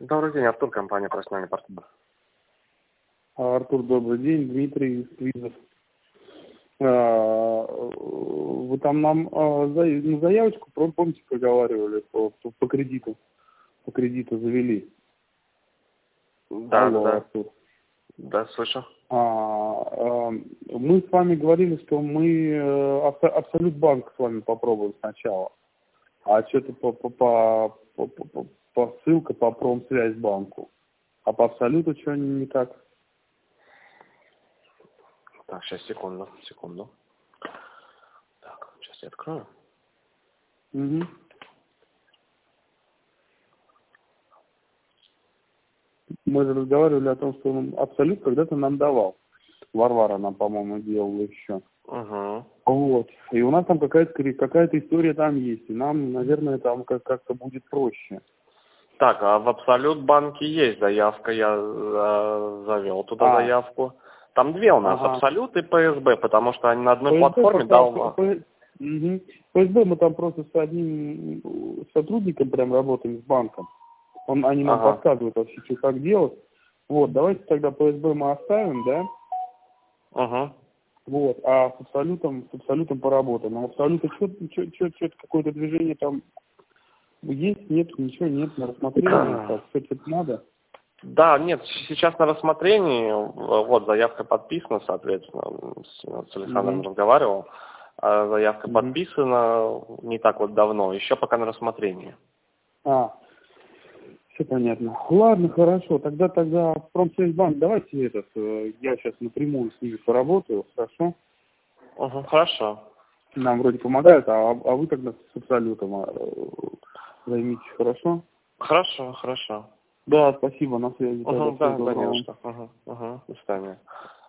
Добрый день, Артур, компания «Профессиональный партнер». Артур, добрый день. Дмитрий Сквизов. Вы там нам заявочку, помните, проговаривали по кредиту? По кредиту завели. Да, Алло, да. Артур. Да, слышу. Мы с вами говорили, что мы Абсолют банк с вами попробуем сначала. А что-то по ссылке по Промсвязьбанку. А по Абсолюту что не так? Так, сейчас, секунду. Так, сейчас я открою. Угу. Мы же разговаривали о том, что он Абсолют когда-то нам давал. Варвара нам, по-моему, делала еще. Угу. Вот. И у нас там какая-то история там есть. И нам, наверное, там как-то будет проще. Так, а в Абсолют банке есть заявка, я завел туда заявку. Там две у нас, Абсолют и ПСБ, потому что они на одной платформе дал... ПСБ мы там просто с одним сотрудником прям работаем, с банком. Они нам подсказывают вообще, что как делать. Вот, давайте тогда ПСБ мы оставим, да? Вот, а с Абсолютом поработаем. А в Абсолюте что-то какое-то движение там есть, нет, ничего нет на рассмотрение, так, что-то надо. Да, нет, сейчас на рассмотрении, вот, заявка подписана, соответственно, с Александром разговаривал, заявка подписана не так вот давно, еще пока на рассмотрении. Все понятно. Ладно, хорошо, тогда в Промсвязьбанк давайте я сейчас напрямую с ними поработаю, хорошо? Хорошо. Нам вроде помогают, а вы тогда с Абсолютом займитесь, хорошо? Хорошо. Да, спасибо, на связи. Да, не на что. До свидания.